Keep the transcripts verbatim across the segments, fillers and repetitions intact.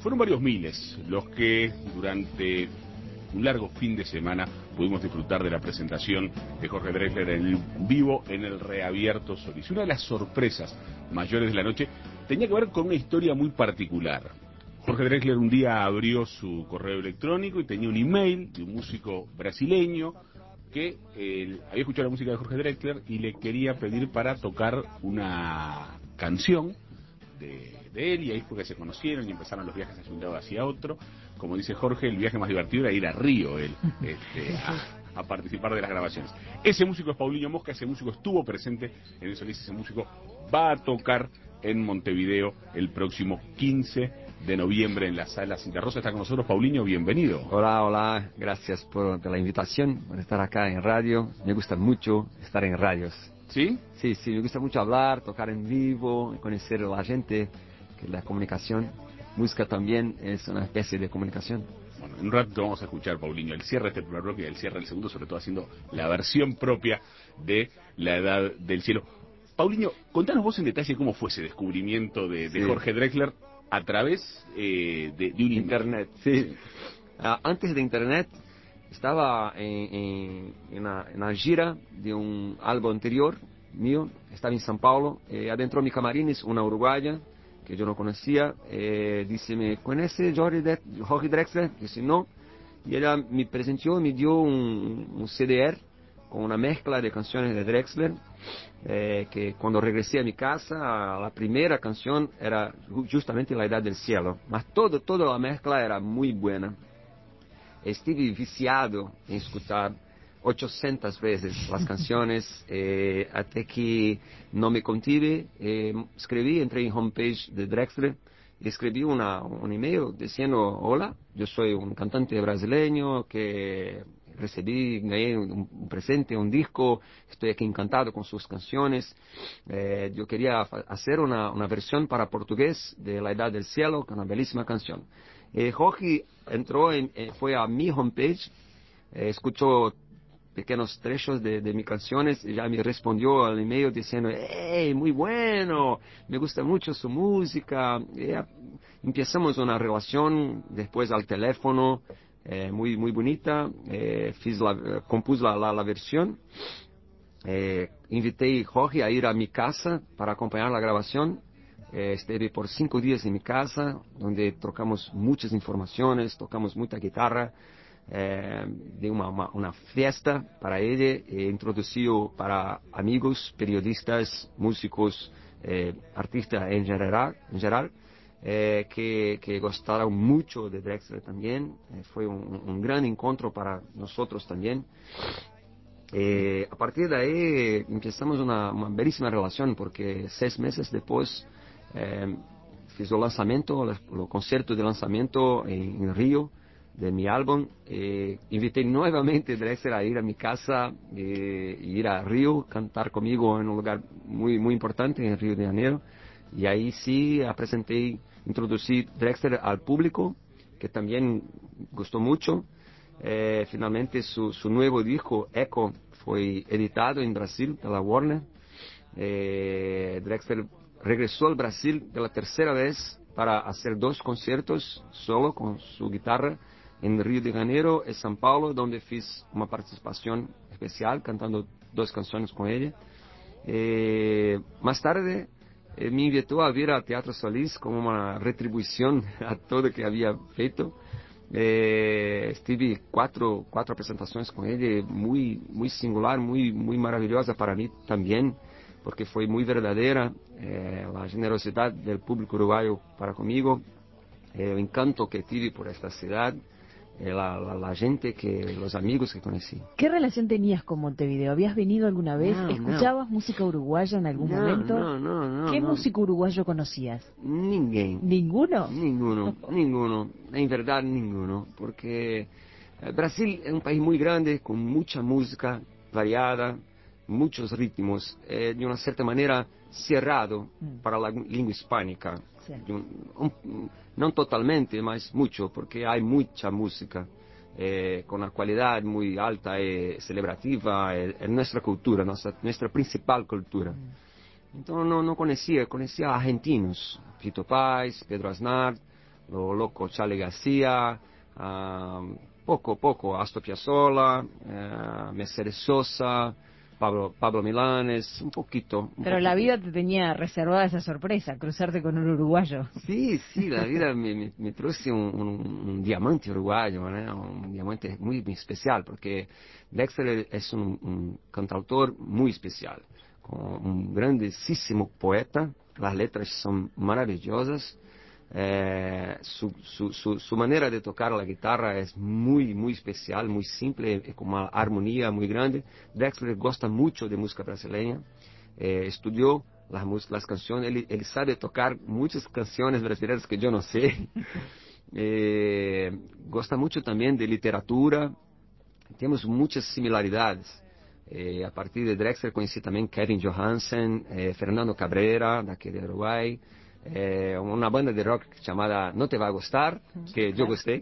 fueron varios miles los que durante un largo fin de semana pudimos disfrutar de la presentación de Jorge Drexler en vivo en el Reabierto Solís. Una de las sorpresas mayores de la noche tenía que ver con una historia muy particular. Jorge Drexler un día abrió su correo electrónico y tenía un email de un músico brasileño que eh, había escuchado la música de Jorge Drexler y le quería pedir para tocar una canción de, de él, y ahí fue que se conocieron y empezaron los viajes hacia un lado hacia otro. Como dice Jorge, el viaje más divertido era ir a Río, él, este, a, a participar de las grabaciones. Ese músico es Paulinho Mosca, ese músico estuvo presente en el Solís, ese músico va a tocar en Montevideo el próximo quince de noviembre en la Sala Cinta Rosa. Está con nosotros Paulinho, bienvenido. Hola, hola, gracias por, por la invitación, por estar acá en radio. Me gusta mucho estar en radios. ¿Sí? Sí, sí, me gusta mucho hablar, tocar en vivo, conocer a la gente, que la comunicación, música también es una especie de comunicación. Bueno, en un rato vamos a escuchar, Paulinho, el cierre de este primer bloque y el cierre del segundo, sobre todo haciendo la versión propia de La Edad del Cielo. Paulinho, contanos vos en detalle cómo fue ese descubrimiento de, de sí. Jorge Drexler a través eh, de, de un internet. Sí. sí. Uh, antes de internet estaba en, en, en, una, en una gira de un álbum anterior mío, estaba en São Paulo, eh, adentro de mi camarines una uruguaya que yo no conocía, eh, dice, ¿me conoce Jorge, de, Jorge Drexler? Dice, no, y ella me presentó, me dio un, un C D R con una mezcla de canciones de Drexler, eh, que cuando regresé a mi casa, la primera canción era justamente La Edad del Cielo, mas todo, toda la mezcla era muy buena. Estuve viciado en escuchar ochocientas veces las canciones, eh, hasta que no me contive, eh, escribí, entré en homepage de Drexler, y escribí una, un email diciendo, hola, yo soy un cantante brasileño que recibí, gané un, un presente, un disco, estoy aquí encantado con sus canciones, eh, yo quería hacer una, una versión para portugués de La Edad del Cielo, que es una bellísima canción. Eh, Jorge entró, en, eh, fue a mi homepage, eh, escuchó pequeños trechos de, de mis canciones y ya me respondió al email diciendo, hey, muy bueno, me gusta mucho su música. Y ya empezamos una relación después al teléfono, eh, muy muy bonita, eh, fiz la, compuse la, la, la versión, eh, invité a Jorge a ir a mi casa para acompañar la grabación. Eh, estuve por cinco días en mi casa, donde trocamos muchas informaciones, tocamos mucha guitarra, eh, de una, una, una fiesta para ella, e introducido para amigos, periodistas, músicos, eh, artistas en general, en general eh, que, que gostaron mucho de Drexler también. Eh, fue un, un gran encuentro para nosotros también. Eh, a partir de ahí empezamos una, una bellísima relación, porque seis meses después eh, fiz o lanzamiento, o concierto de lanzamiento en, en Río de mi álbum. Eh, invité nuevamente a Drexler a ir a mi casa, eh, ir a Río, cantar conmigo en un lugar muy muy importante en Río de Janeiro, y ahí sí presenté, introducí Drexler al público, que también gustó mucho. Eh, finalmente su, su nuevo disco Echo fue editado en Brasil por la Warner. eh, Drexler regresó al Brasil por la tercera vez para hacer dos conciertos solo con su guitarra en Río de Janeiro y São Paulo, donde fiz una participación especial cantando dos canciones con ella. Eh, más tarde eh, me invitó a ir al Teatro Solís como una retribución a todo lo que había feito. Eh, estuve cuatro, cuatro presentaciones con ella, muy, muy singular, muy, muy maravillosa para mí también, porque fue muy verdadera, eh, la generosidad del público uruguayo para conmigo, eh, el encanto que tuve por esta ciudad, eh, la, la, la gente, que los amigos que conocí. ¿Qué relación tenías con Montevideo? ¿Habías venido alguna vez? No, ¿Escuchabas no. música uruguaya en algún No, momento? no, no, no. ¿Qué no. músico uruguayo conocías? Ninguém. ¿Ninguno? Ninguno, ninguno. En verdad, ninguno. Porque Brasil es un país muy grande, con mucha música variada, muchos ritmos, eh, de una cierta manera cerrado mm. para la lengua hispánica. Sí. Un, un, no totalmente, mas mucho, porque hay mucha música eh, con una cualidad muy alta y celebrativa en nuestra cultura, nuestra, nuestra principal cultura. Mm. Entonces no, no conocía, conocía a argentinos, Fito Páez, Pedro Aznar, lo loco Charlie García, uh, poco, poco, Astor Piazzolla, uh, Mercedes Sosa, Pablo, Pablo Milanés, un poquito. Un Pero poquito. la vida te tenía reservada esa sorpresa, cruzarte con un uruguayo. Sí, sí, la vida me, me, me trouxe un, un, un diamante uruguayo, ¿no? Un diamante muy, muy especial, porque Dexter es un, un cantautor muy especial, con un grandísimo poeta, las letras son maravillosas, eh, su, su, su, su manera de tocar la guitarra es muy, muy especial, muy simple, con una armonía muy grande. Dexter gosta mucho de música brasileña, eh, estudió las, las canciones, él, él sabe tocar muchas canciones brasileñas que yo no sé. eh, gosta mucho también de literatura, temos muchas similaridades. Eh, a partir de Drexler conheci também Kevin Johansen, eh, Fernando Cabrera, daqui de Uruguai, eh, uma banda de rock chamada No Te Va a Gustar, que eu gostei.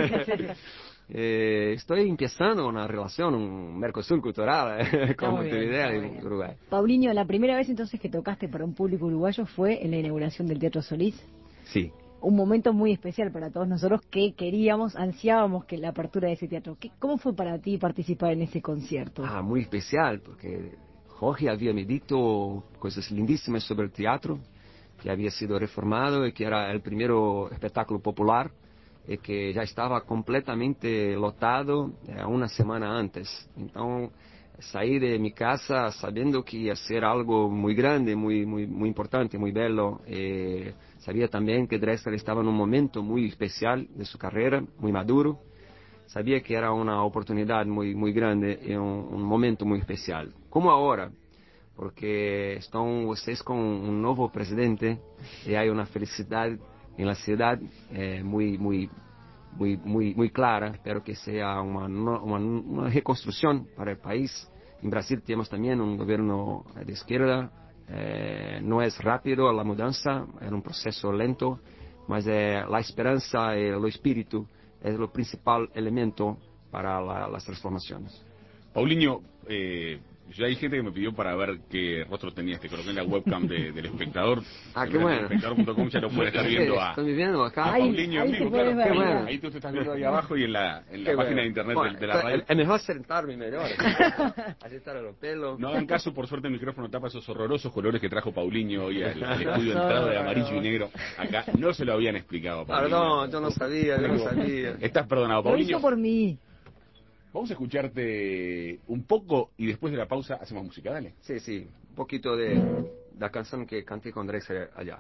eh, estou começando uma relação, um Mercosur cultural, eh, con Montevideo y Uruguay. Paulinho, la primera vez entonces que tocaste para un público uruguayo fue en la inauguración del Teatro Solís. Sí. Un momento muy especial para todos nosotros que queríamos, ansiábamos que la apertura de ese teatro. ¿Qué, ¿Cómo fue para ti participar en ese concierto? Ah, muy especial, porque Jorge había me dicho cosas lindísimas sobre el teatro, que había sido reformado y que era el primer espectáculo popular y que ya estaba completamente lotado eh, una semana antes. Entonces, saí de mi casa sabiendo que iba a ser algo muy grande, muy, muy, muy importante, muy bello. Eh, sabía también que Drexler estaba en un momento muy especial de su carrera, muy maduro. Sabia que era uma oportunidade muito, muito grande e um, um momento muito especial. Como agora, porque estão vocês com um novo presidente e há uma felicidade na cidade eh, muito, muito, muito, muito, muito clara. Espero que seja uma, uma, uma reconstrução para o país. Em Brasil temos também um governo de esquerda. Eh, não é rápido a mudança, é um processo lento, mas é a esperança e o espírito es lo principal elemento para la, las transformaciones. Paulinho, eh, ya hay gente que me pidió para ver qué rostro tenías. Te coloqué en la webcam de, del espectador. Ah, qué bueno. espectador punto com ya lo puede estar viendo a, Estoy viendo acá. a Paulinho en vivo. Claro, qué bueno. Ahí tú te estás viendo ahí abajo y en la, en la Qué página bueno. de internet Bueno, de, de la radio. Es mejor sentarme mejor. Así estar los pelos. No hagan caso, por suerte el micrófono tapa esos horrorosos colores que trajo Paulinho hoy al, al estudio entrado de amarillo y negro. Acá no se lo habían explicado a Paulinho. Perdón, yo no sabía, yo no sabía. Estás perdonado, Lo Paulinho. hizo por mí. Vamos a escucharte un poco y después de la pausa hacemos música, dale. Sí, sí, un poquito de la canción que canté con Drexler allá.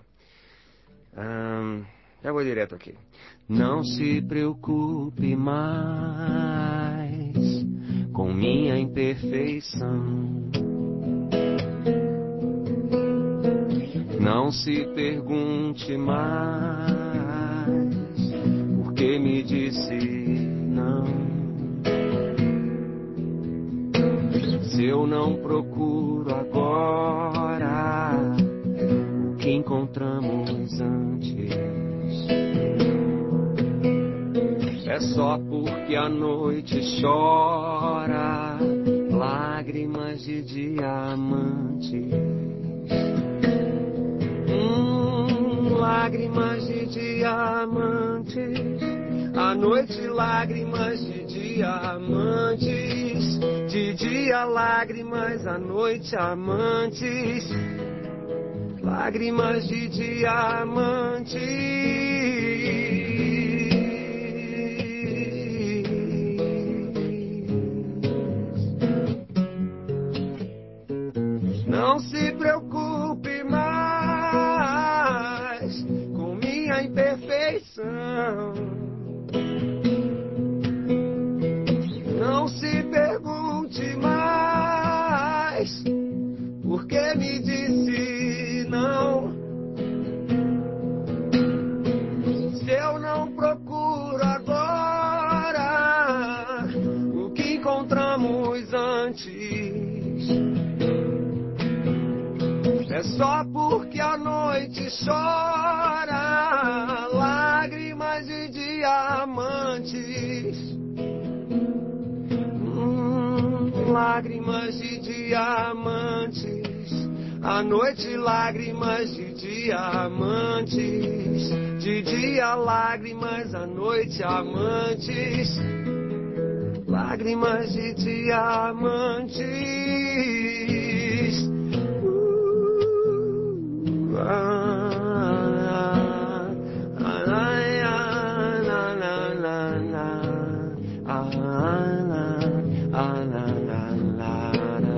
Um, já vou direto aqui. Não se preocupe mais com minha imperfeição. Não se pergunte mais por que me disse não. Se eu não procuro agora o que encontramos antes, é só porque a noite chora lágrimas de diamantes. Hum, lágrimas de diamantes. À noite lágrimas de diamantes. De dia lágrimas, à noite amantes. Lágrimas de diamantes. Não se preocupe mais com minha imperfeição. Não se pergunte mais por que me disse não. Se eu não procuro agora o que encontramos antes, é só porque a noite chora lágrimas de diamantes. Hum, lágrimas de diamantes. à noite lágrimas de diamantes, de dia lágrimas, à noite amantes, lágrimas de diamantes. Uh, ah, ah, ah, ah, la, la, la, la, ah, la, ah, la, la, la,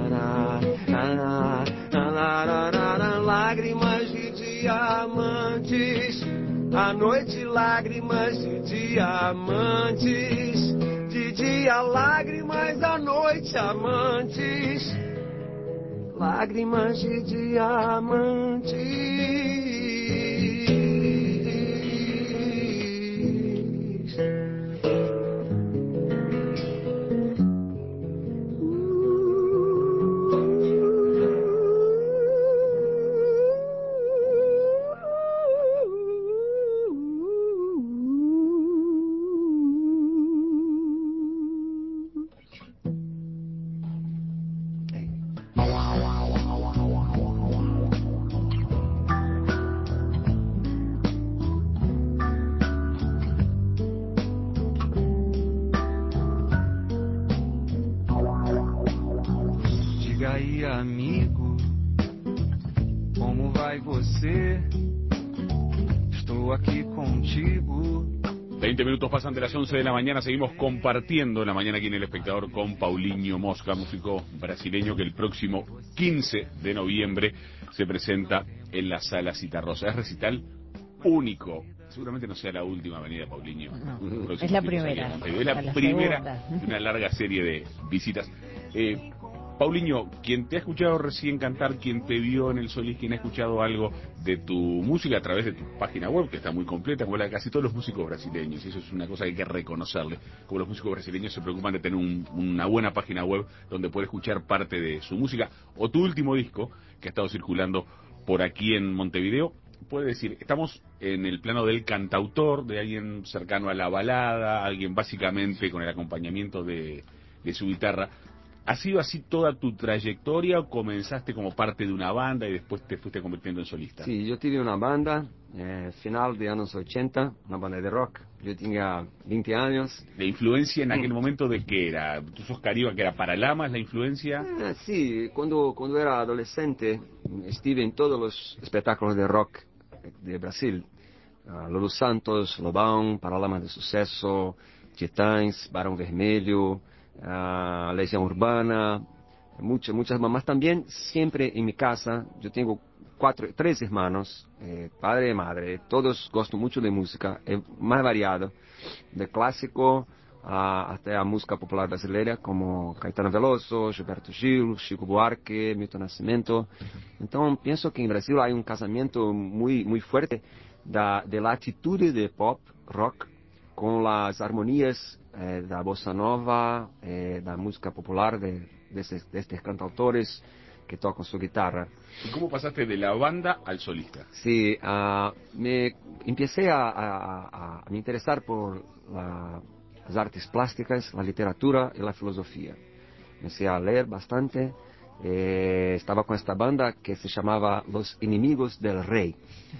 la, la, la, lágrimas de diamantes, à noite lágrimas de diamantes, de dia lágrimas, à noite amantes, lágrimas de diamantes. Diga aí, amigo, como vai você? Estou aqui contigo. veinte minutos pasan de las once de la mañana, seguimos compartiendo la mañana aquí en El Espectador con Paulinho Mosca, músico brasileño que el próximo quince de noviembre se presenta en la Sala Citarrosa. Es recital único, seguramente no sea la última venida, Paulinho. No, es la primera. Es la, la primera de una larga serie de visitas. Eh, Paulinho, quien te ha escuchado recién cantar, quien te vio en el Solís, quien ha escuchado algo de tu música a través de tu página web, que está muy completa, como la de casi todos los músicos brasileños, y eso es una cosa que hay que reconocerle, como los músicos brasileños se preocupan de tener un, una buena página web donde puede escuchar parte de su música, o tu último disco, que ha estado circulando por aquí en Montevideo. Puede decir, estamos en el plano del cantautor, de alguien cercano a la balada, alguien básicamente con el acompañamiento de, de su guitarra. ¿Ha sido así toda tu trayectoria o comenzaste como parte de una banda y después te fuiste convirtiendo en solista? Sí, yo tuve una banda, eh, final de años ochenta, una banda de rock. Yo tenía veinte años. ¿La influencia en aquel momento de qué era? ¿Tú sos Cariba, que era Paralamas la influencia? Eh, sí, cuando, cuando era adolescente estuve en todos los espectáculos de rock de Brasil. Uh, Lulu Santos, Lobão, Paralamas de Sucesso, Titãs, Barão Vermelho, uh, Legião Urbana, muchas, muchas mamás también, siempre en mi casa. Yo tengo cuatro, tres hermanos, eh, padre y madre, todos gustan mucho de música, es más variado, de clásico a, hasta a música popular brasileira, como Caetano Veloso, Gilberto Gil, Chico Buarque, Milton Nascimento. Então, penso que em Brasil há um casamento muito, muito forte da, da atitude de pop, rock, com as harmonias eh, da bossa nova, eh, da música popular, de, desses, destes cantautores que tocam sua guitarra. ¿Y cómo pasaste de la banda al solista? Sí, uh, me empecé a, a, a me interesar por la, las artes plásticas, la literatura y la filosofía. Empecé a leer bastante. Eh, estaba con esta banda que se llamaba Los Enemigos del Rey,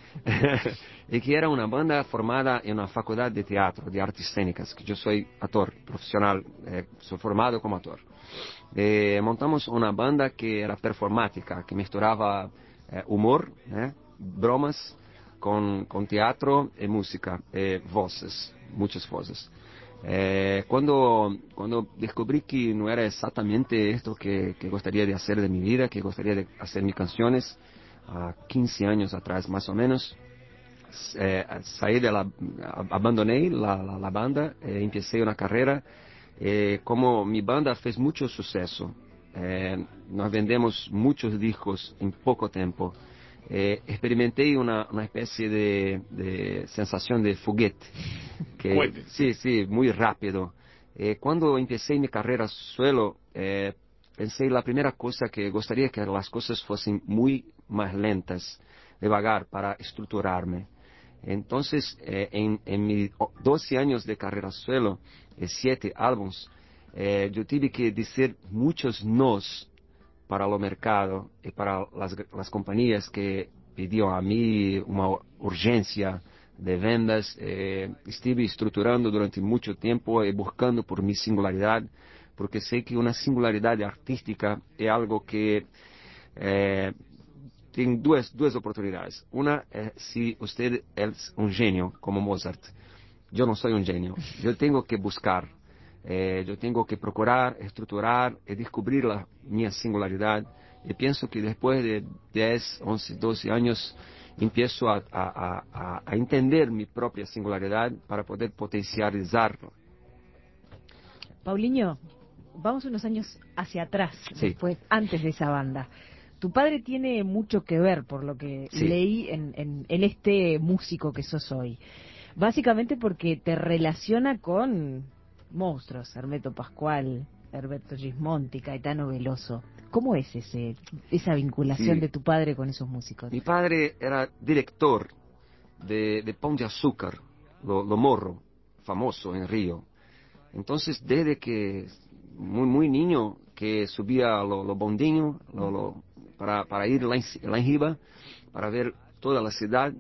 y que era una banda formada en una facultad de teatro, de artes escénicas, que yo soy actor profesional, eh, soy formado como actor. Eh, montamos una banda que era performática, que misturaba eh, humor, eh, bromas, con, con teatro y música, eh, voces, muchas voces. Eh, cuando, cuando descubrí que no era exactamente esto que, que gustaría de hacer de mi vida, que gustaría de hacer mis canciones, a quince años atrás más o menos, eh, saí de la, abandoné la, la, la banda, eh, empecé una carrera. Eh, como mi banda fez mucho suceso, eh, nos vendemos muchos discos en poco tiempo. Eh, experimenté una, una especie de, de sensación de foguete, que sí, sí, muy rápido. Eh, cuando empecé mi carrera solo, eh, pensé la primera cosa que gustaría que las cosas fuesen muy más lentas, devagar, para estructurarme. Entonces, eh, en, en mis doce años de carrera solo, eh, siete álbumes, eh, yo tuve que decir muchos nos para el mercado y para las, las compañías que pidieron a mí una urgencia de vendas. Eh, estuve estructurando durante mucho tiempo y buscando por mi singularidad, porque sé que una singularidad artística es algo que eh, tiene dos, dos oportunidades. Una es si usted es un genio como Mozart. Yo no soy un genio. Yo tengo que buscar, eh, yo tengo que procurar, estructurar y descubrir la mi singularidad. Y pienso que después de diez, once, doce años empiezo a, a, a, a entender mi propia singularidad para poder potencializarlo. Paulinho, vamos unos años hacia atrás, Sí. después, antes de esa banda. Tu padre tiene mucho que ver, por lo que Sí. leí, en, en, en este músico que sos hoy. Básicamente porque te relaciona con monstruos, Hermeto Pascual, Herberto Gismonti, Caetano Veloso. ¿Cómo es ese esa vinculación Sí. de tu padre con esos músicos? Mi padre era director de, de Pão de Açúcar, lo, lo Morro, famoso en Río. Entonces, desde que muy muy niño, que subía lo, lo bondinho lo, lo, para, para ir lá en, lá en Riba, para ver toda la ciudad,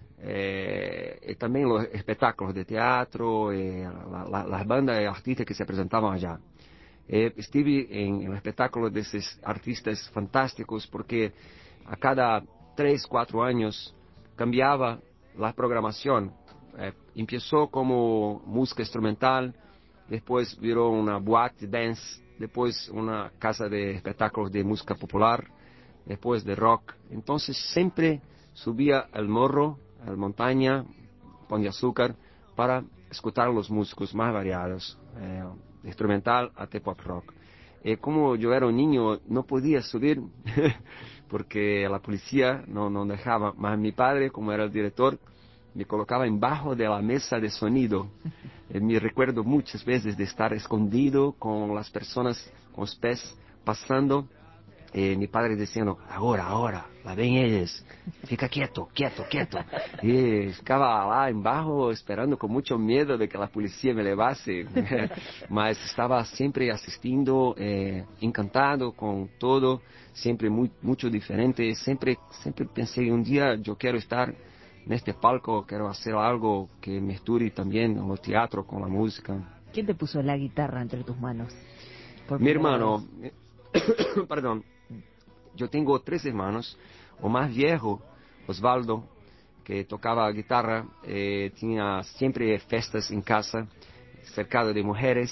eh, y también los espectáculos de teatro, eh, la, la, las bandas y artistas que se presentaban allá. Eh, estuve en, en espectáculos de esos artistas fantásticos, porque a cada tres, cuatro años cambiaba la programación. Eh, empezó como música instrumental, después viró una boate dance, después una casa de espectáculos de música popular, después de rock. Entonces siempre subía al morro, a la montaña, Pão de Açúcar, para escuchar los músicos más variados, eh, de instrumental hasta pop rock. Y como yo era un niño, no podía subir porque la policía no, no dejaba. Mas mi padre, como era el director, me colocaba embajo de la mesa de sonido. Eh, me recuerdo muchas veces de estar escondido con las personas, con los pies pasando. Eh, mi padre diciendo, ahora, ahora, la ven ellos, fica quieto, quieto, quieto. Y ficaba lá embaixo esperando con mucho miedo de que la policía me levase, mas estaba siempre asistiendo, eh, encantado con todo, siempre muy, mucho diferente. Siempre, siempre pensé, un día yo quiero estar en este palco, quiero hacer algo que me misture también en el teatro con la música. ¿Quién te puso la guitarra entre tus manos? Por Mi primera hermano, vez. perdón, yo tengo tres hermanos. O más viejo, Osvaldo, que tocaba guitarra, eh, tenía siempre fiestas en casa, cercado de mujeres,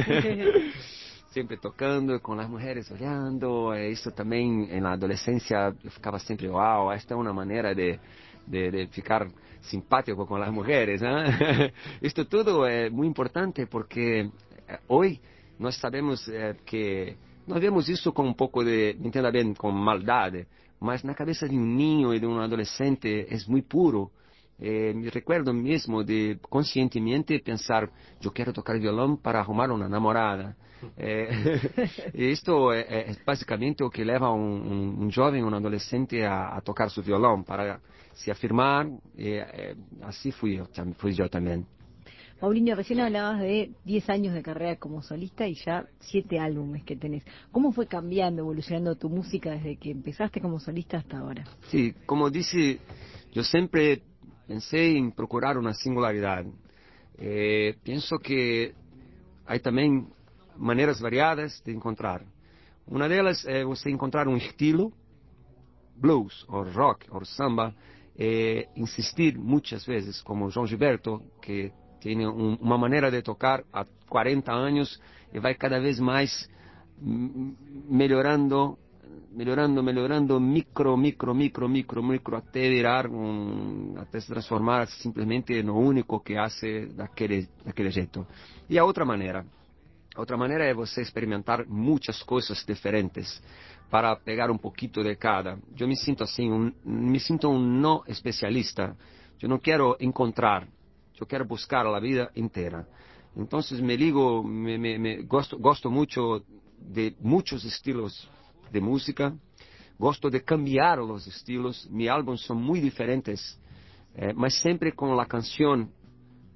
siempre tocando, con las mujeres olhando. Eh, eso también en la adolescencia yo ficaba siempre, wow, esta es una manera de, de, de ficar simpático con las mujeres. ¿eh? Esto todo es muy importante porque eh, hoy nós sabemos eh, que nós vemos isso com um pouco de, me entenda bem, com maldade, mas na cabeça de um ninho e de um adolescente é muito puro. Eh, me recuerdo mesmo de conscientemente pensar, eu quero tocar violão para arrumar uma namorada. Eh, isto é, é basicamente o que leva um, um, um jovem, um adolescente a, a tocar seu violão, para se afirmar. E, eh, assim fui eu, fui eu também. Paulinho, recién hablabas de diez años de carrera como solista y ya siete álbumes que tenés. ¿Cómo fue cambiando, evolucionando tu música desde que empezaste como solista hasta ahora? Sí, como disse, yo siempre pensé en procurar una singularidad. Eh, pienso que hay también maneras variadas de encontrar. Una de ellas es você encontrar un estilo, blues, o rock, o samba, eh, insistir muchas veces, como João Gilberto, que tiene un, una manera de tocar a cuarenta años y va cada vez más mejorando, mejorando, mejorando, micro, micro, micro, micro, micro, até virar, um, até se transformar simplesmente no único que hace daquele, daquele jeito. E a outra maneira, a outra maneira é você experimentar muitas coisas diferentes para pegar um pouquinho de cada. Eu me sinto assim, um, me sinto um não especialista. Eu não quero encontrar, eu quero buscar a vida inteira. Então, me ligo, me, me, me, gosto, gosto muito de muitos estilos de música, gosto de cambiar os estilos. Mis álbuns são muito diferentes, eh, mas sempre com a canção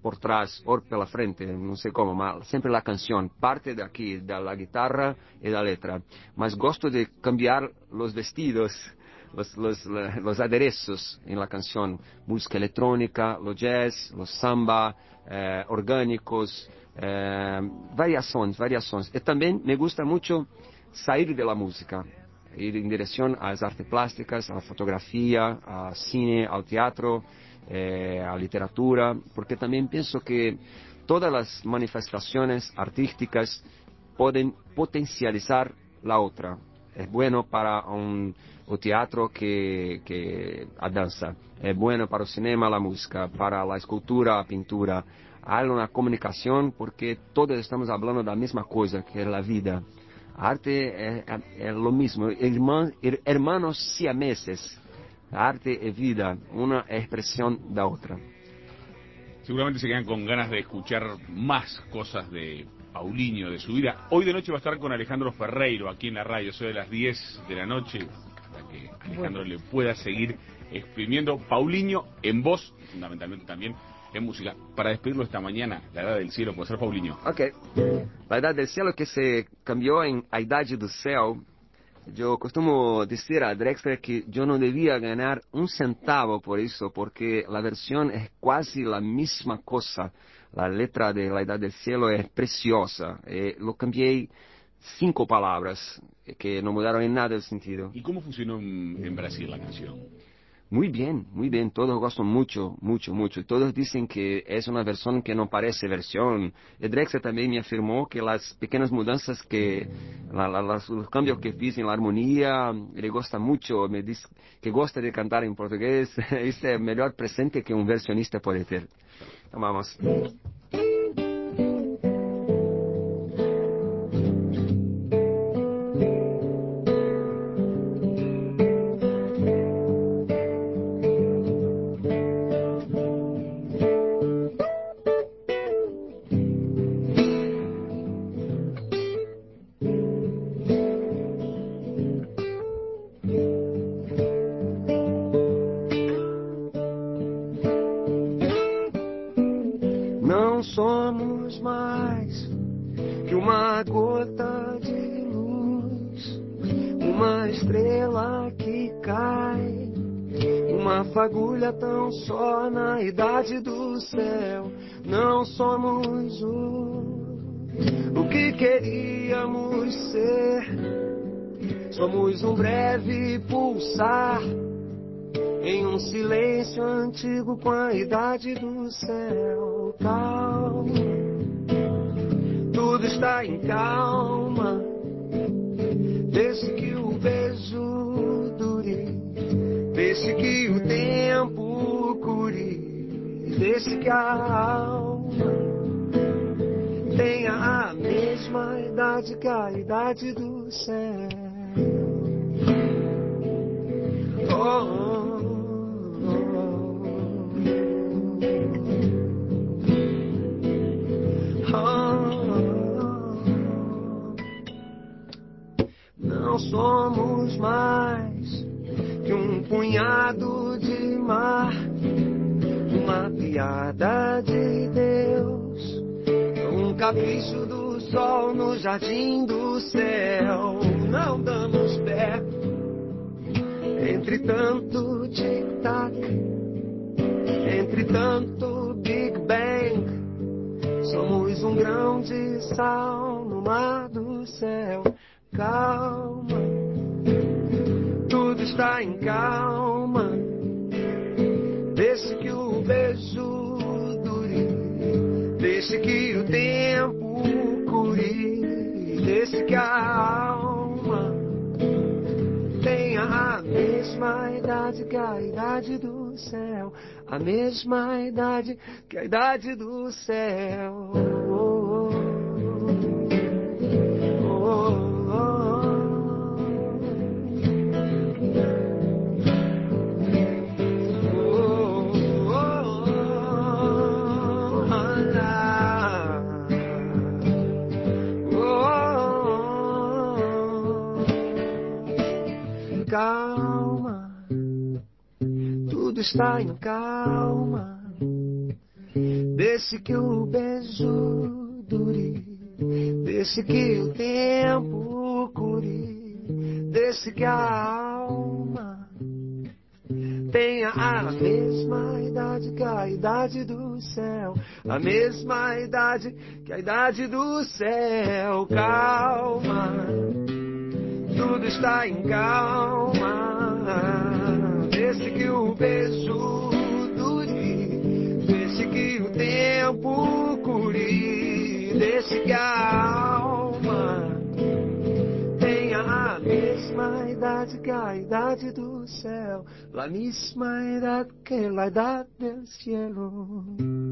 por trás ou pela frente, não sei como, mas sempre a canção parte daqui, da guitarra e da letra. Mas gosto de cambiar os vestidos, os, os, os adereços em la canção, música eletrônica, o jazz, o samba, eh, orgânicos, eh, variações, variações. E também me gusta muito sair de la música, ir em direção às artes plásticas, à fotografia, ao cine, ao teatro, eh, à literatura, porque também penso que todas as manifestações artísticas podem potencializar a outra. É bueno para um, o teatro que, que a dança, é bueno para o cinema, a música, para a escultura, a pintura. Há uma comunicação porque todos estamos falando da mesma coisa, que é a vida. A arte é, é, é o mesmo, irmãos, hermanos siameses. A arte é vida, uma é expressão da outra. Seguramente se quedan con ganas de escuchar más cosas de Paulinho, de su vida. Hoy de noche va a estar con Alejandro Ferreiro aquí en la radio, eso de las diez de la noche, para que Alejandro bueno. le pueda seguir exprimiendo. Paulinho en voz, fundamentalmente también en música. Para despedirlo esta mañana, La Edad del Cielo, puede ser Paulinho. Ok. La Edad del Cielo, que se cambió en A Idade do Céu. Yo costumo decir a Drexler que yo no debía ganar un centavo por eso, porque la versión es casi la misma cosa. La letra de La Edad del Cielo es preciosa. Eh, lo cambié cinco palabras que no mudaron en nada el sentido. ¿Y cómo funcionó en, en Brasil la canción? Muy bien, muy bien. Todos gustan mucho, mucho, mucho. Todos dicen que es una versión que no parece versión. Y Drexler también me afirmó que las pequeñas mudanzas que, la, la, las, los cambios que fiz en la armonía, le gusta mucho. Me dice que gusta de cantar en portugués. Este es el mejor presente que un versionista puede tener. Vamos. Não somos mais que uma gota de luz, uma estrela que cai, uma fagulha tão só na idade do céu. Não somos o, o que queríamos ser, somos um breve pulsar em um silêncio antigo com a idade do céu. Calma, tudo está em calma, desde que o beijo dure, desde que o tempo cure, desde que a alma tenha a mesma idade que a idade do céu. Oh, não somos mais que um punhado de mar, uma piada de Deus, um capricho do sol no jardim do céu. Não damos pé entre tanto tic-tac, entre tanto Big Bang. Somos um grão de sal no mar do céu. Calma, tudo está em calma, deixe que o beijo dure, deixe que o tempo cure, deixe que a alma tenha a mesma idade que a idade do céu, a mesma idade que a idade do céu. Oh, oh, oh. Calma, tudo está em calma, Desde que o beijo dure, desde que o tempo cure, desde que a alma tenha a mesma idade que a idade do céu, a mesma idade que a idade do céu. Calma, tudo está em calma, desde que o beijo dure, desde que o tempo cure, desde que a alma tenha a mesma idade que a idade do céu, la misma edad que la edad del cielo.